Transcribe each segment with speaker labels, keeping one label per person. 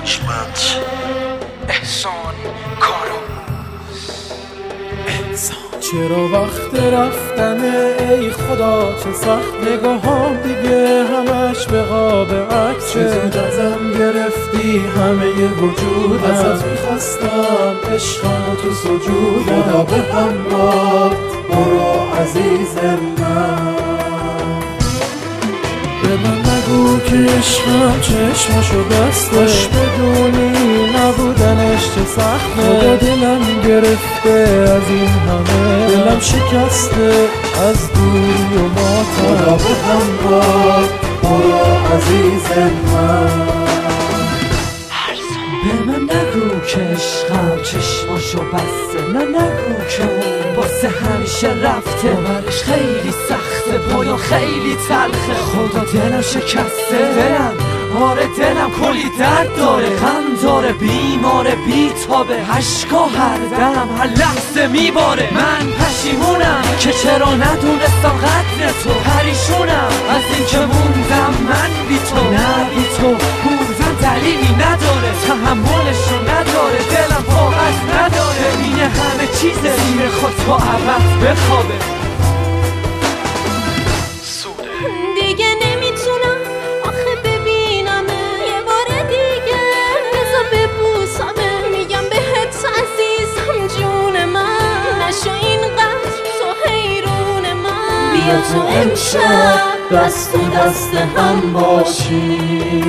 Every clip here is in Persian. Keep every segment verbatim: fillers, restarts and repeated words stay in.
Speaker 1: ارجمند احسان کاروز انسان.
Speaker 2: چرا وقت رفتنه ای خدا چه سخت، نگاهام دیگه همش به قاب عکسه. چه زود ازم گرفتی همه وجودم، ازت میخواستم عشقم و تو سجودم. خدا به همراه برو عزیز من، به من نگو که عشقم چشمشو بسته، خوش بدونی نبودنش چه سخته. خدا دلم گرفته از این همه، دلم شکسته از دوری و ماتم. خدا به همراه برو عزیز من،
Speaker 3: به من نگو که عشقم چشماشو بسته، نه نگو که اون واسه همیشه رفته. باورش خیلی سخته، پایان خیلی تلخه. خدا دلم شکسته، دلم آره دلم کلی درد داره، غم داره، بیماره، بیتابه، اشکا هر دم هر لحظه میباره. من پشیمونم که چرا ندونستم قدر تو، پریشونم از این که موندم من بی تو. نه بی تو موندن دلیلی نداره، تحملشو نداره، دلم طاقت نداره. ببینه همه چیز زیر خود با عوض بخوابه.
Speaker 4: دیگه نمیتونم آخه ببینمه یه بار دیگه، بزا ببوسمه. میگم بهت عزیزم جون من، نشو اینقدر تو حیرون من. بیا تو امشب دست و دست هم باشی.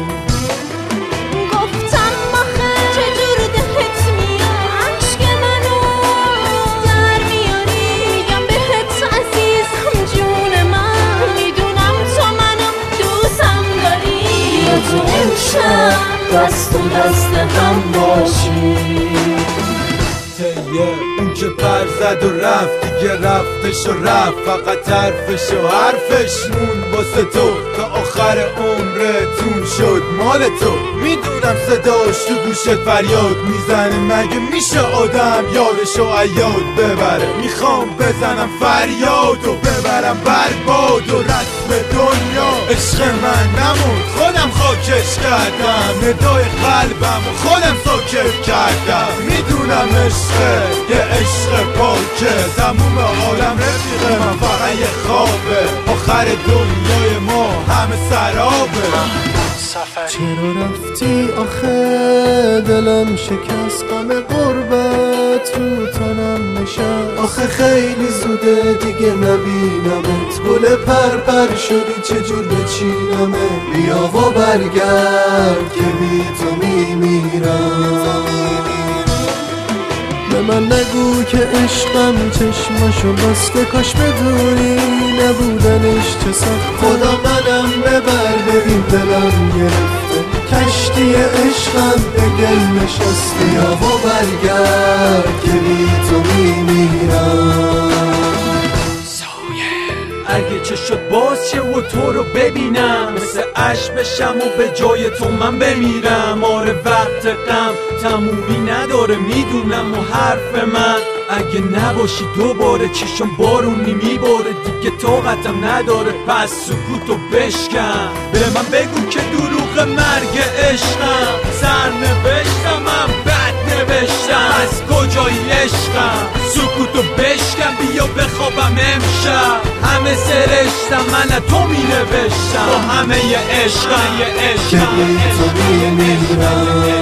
Speaker 4: دست و دست هم باشی.
Speaker 5: تیه اون که پر زد و رفت دیگه رفتش و رفت، فقط حرفش و حرفش مون واسه تو. تا آخر عمرتون شد مال تو. میدونم صداش تو گوشت فریاد میزنه، مگه میشه آدم یادش و عیاد ببره. میخوام بزنم فریاد و ببرم برباد و رسم دنیا. عشق من نمود خودم خاکش کردم، ندای قلبم و خودم ساکت کردم. میدونم عشقه یه عشق پاکه، تموم عالم رفیقه، من فقط یه خوابه. آخر دنیای ما همه سرابه.
Speaker 2: چرا رفتی آخه دلم شکست، غم غربت رو تنم نشست. آخه خیلی زوده دیگه نبینمت، گل پرپر شدی چجور بچینمه. بیا و برگرد که بی تو میمیرم. به من نگو که عشقم چشمشو بسته، کاش بدونی نبودنش چه سخته. خدا منم ببر ببین دلم گرفته، کشتی عشقم به گل نشسته. یا و برگرد که بی تو میمیرم.
Speaker 3: اگه چه شد باز شه و تو رو ببینم، مثل عشق بشم و به جای تو من بمیرم. آره وقت غم تمومی نداره میدونم، و حرف من اگه نباشی دوباره چشم بارونی میباره. دیگه طاقتم نداره پس سکوتو بشکن. به من بگو که دروغ مرگ عشقم، سر نوشتم من بد نوشتم. از کجایی عشقم سکوتو بشکن، بیا بخوابم امشب. همه سرشتم من تو می نوشتم، با همه ی عشقم یه عشقم.
Speaker 2: که بی تو میمیرم.